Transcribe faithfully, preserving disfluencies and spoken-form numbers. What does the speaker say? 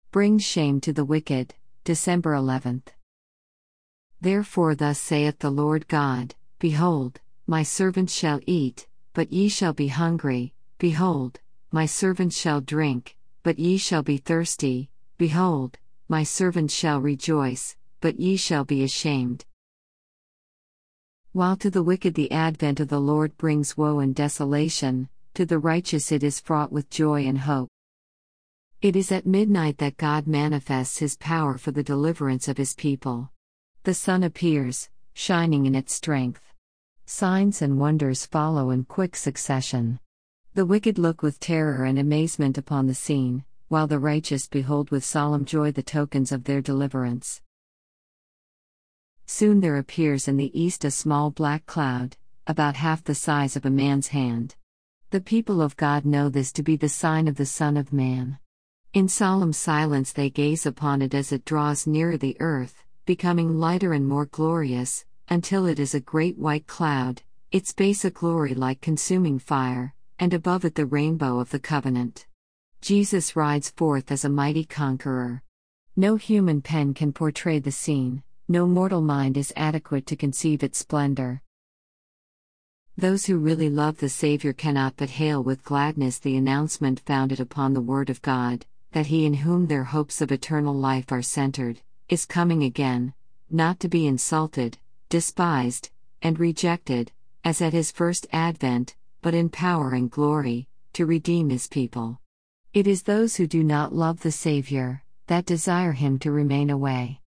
brings shame to the wicked. December eleventh. Therefore thus saith the Lord God, Behold, my servants shall eat, but ye shall be hungry, behold, my servants shall drink, but ye shall be thirsty, behold, my servants shall rejoice, but ye shall be ashamed. While to the wicked the advent of the Lord brings woe and desolation, to the righteous it is fraught with joy and hope. It is at midnight that God manifests His power for the deliverance of His people. The sun appears, shining in its strength. Signs and wonders follow in quick succession. The wicked look with terror and amazement upon the scene, while the righteous behold with solemn joy the tokens of their deliverance. Soon there appears in the east a small black cloud, about half the size of a man's hand. The people of God know this to be the sign of the Son of Man. In solemn silence they gaze upon it as it draws nearer the earth, becoming lighter and more glorious, until it is a great white cloud, its base a glory like consuming fire, and above it the rainbow of the covenant. Jesus rides forth as a mighty conqueror. No human pen can portray the scene, no mortal mind is adequate to conceive its splendor. Those who really love the Savior cannot but hail with gladness the announcement founded upon the Word of God, that He in whom their hopes of eternal life are centered, is coming again, not to be insulted, despised, and rejected, as at His first advent, but in power and glory, to redeem His people. It is those who do not love the Savior, that desire Him to remain away.